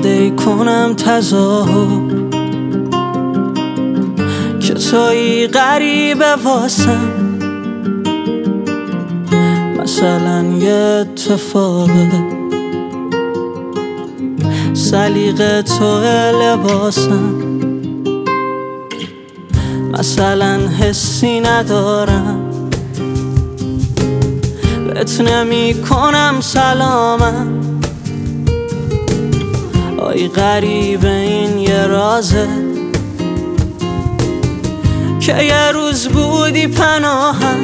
کی کنم تظاهر که تویی غریبه واسم. مثلا یه اتفاقه سلیقه تو لباسم، مثلا حسی ندارم بهت نمی کنم سلامم. آی غریبه این یه رازه که یه روز بودی پناهم.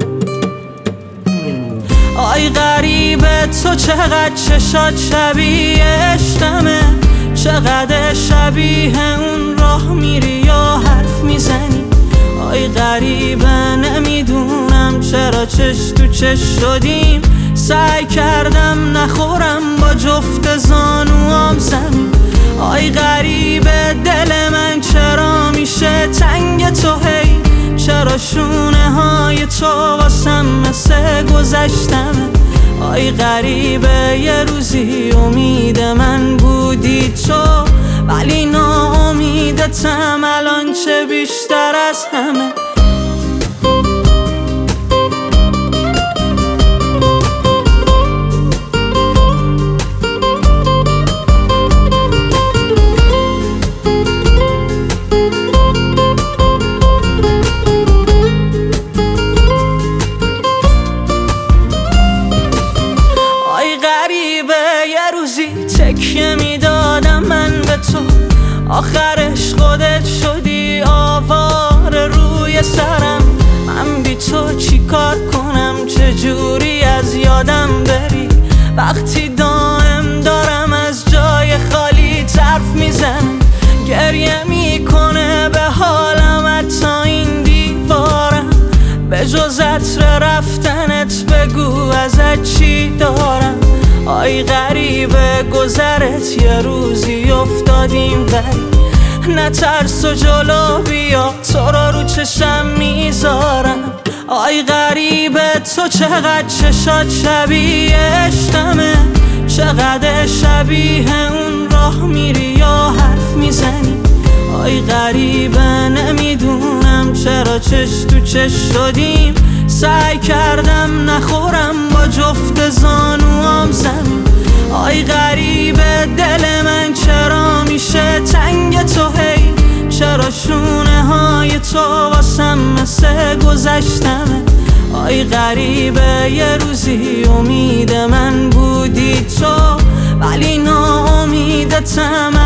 آی غریبه تو چقدر چشات شبیه عشقمه، چقدر شبیه اون راه میری یا حرف میزنی. آی غریبه نمیدونم چرا چش تو چش شدیم، سعی کردم نخورم با جفت زانوام زمین. آی غریبه دل من چرا میشه تنگ تو هی، چرا شونه های تو واسم مثل گذشتمه. آی غریبه یه روزی امید من بودی تو، ولی ناامیدتم الان چه بیشتر از همه. یه روزی تکیه میدادم من به تو، آخرش خودت شدی آوار روی سرم. من بی تو چی کار کنم، چجوری از یادم بری وقتی دائم دارم از جای خالی طرف میزنم. گریه میکنه به حالم حتی این دیوارم، به جز عطر رفتنت بگو ازت چی دارم. آی غریبه گذرت یه روزی افتادیم ولی نترس و جلو بیا، تو رو چشم میذارم. آی غریبه تو چقدر چشات شبیه عشقمه، چقدر شبیه اون راه میری یا حرف میزنی. آی غریبه نمیدونم چرا چش تو چش شدیم، سعی کردم نخورم با جفت زانوام زمین. آی غریبه دل من چرا میشه تنگ تو هی، چرا شونه های تو واسم مثل گذشتمه. آی غریبه یه روزی امید من بودی تو، ولی ناامیدتم